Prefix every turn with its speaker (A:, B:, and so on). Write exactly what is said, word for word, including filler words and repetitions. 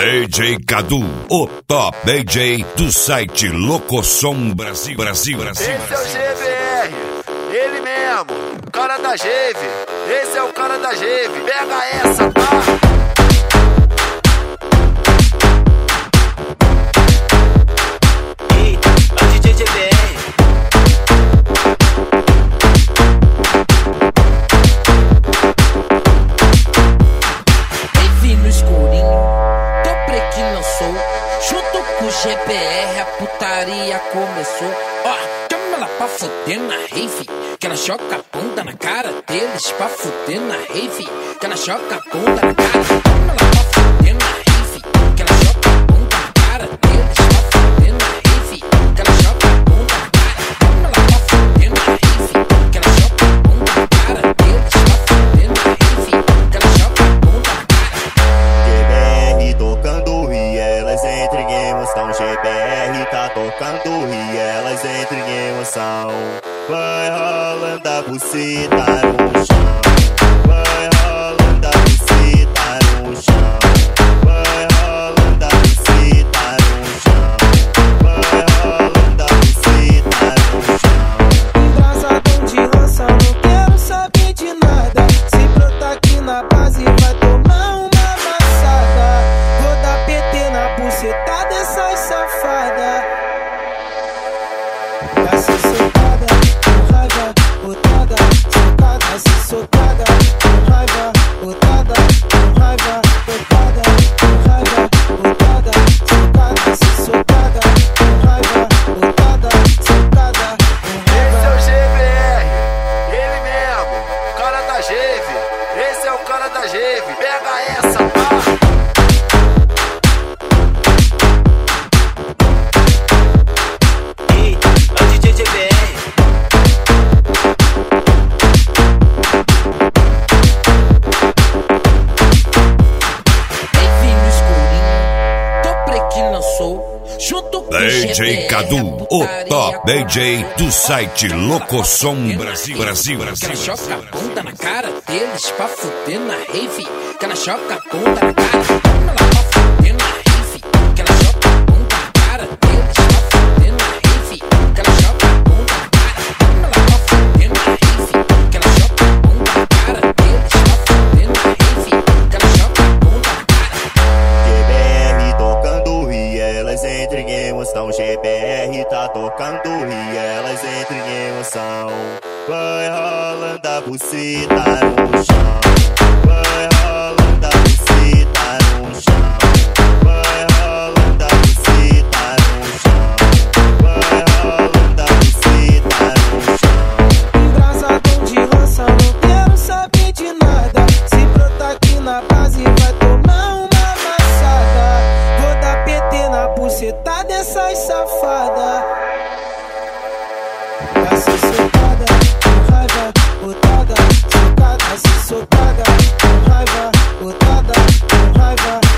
A: D J Cadu, o top D J do site Locosom Brasil, Brasil, Brasil.
B: Esse é o G B R, ele mesmo, o cara da Geve. Esse é o cara da Geve, pega essa, tá?
C: Junto com o G B R a putaria começou. Ó, chama ela pra fuder na rave, que ela joga a bunda na cara deles. Pra fuder na rave, que ela joga a bunda na cara. Chama ela pra fuder na rave, que ela joga a bunda na cara deles. Pra fuder na rave, que ela joga a bunda na cara. Chama ela pra fuder na rave, que ela joga a bunda na cara deles. Pra fuder na rave, que ela joga a bunda na cara.
D: G B R tocando e elas entram em emoção. G B R tá tocando e elas entram em emoção. Vai rolando a buceta no chão. Vai rolando a buceta no chão. Vai rolando a buceta no chão. Vai rolando a buceta no chão.
E: Embrasadão de lança, não quero saber de nada. Se brotar aqui na base vai tomar uma amassada. Vou dar P T na buceta dessas safadas. Vai ser socada, com raiva, botada, socada. Vai ser socada, com raiva, botada, com raiva, botada, com raiva, botada, socada. Vai ser socada, com raiva, botada, socada, com
B: Esse é
E: raiva.
B: o G B R, ele mesmo, o cara da Geve. Esse é o cara da Geve, pega essa, tá?
C: Junto com
A: D J Cadu, o top D J do site Locosom Brasil, Brasil,
C: Que ela
A: Brasil.
C: joga a bunda na cara deles. Pra fuder na rave, que ela joga a bunda na cara. Chama ela pra fuder na rave, que ela joga a bunda na cara deles. Pra fuder na rave, que ela joga a bunda na cara. Chama ela pra fuder na rave, que ela joga a bunda na cara deles. Pra fuder na rave, que ela joga a bunda na cara.
D: G B R tocando e elas entram em emoção. G B R tá tocando e elas entram em emoção. Vai rolando a buceta no chão. Vai rolando a buceta no chão. Vai rolando a buceta no chão. Vai rolando a buceta no chão.
E: Embrasadão de lança, não quero saber de nada. Se brotar aqui na base vai tomar uma amassada. Vou dar P T na buceta dessas safadas. Vai ser socada, com raiva, botada, socada. Vai ser socada, com raiva, botada, com raiva,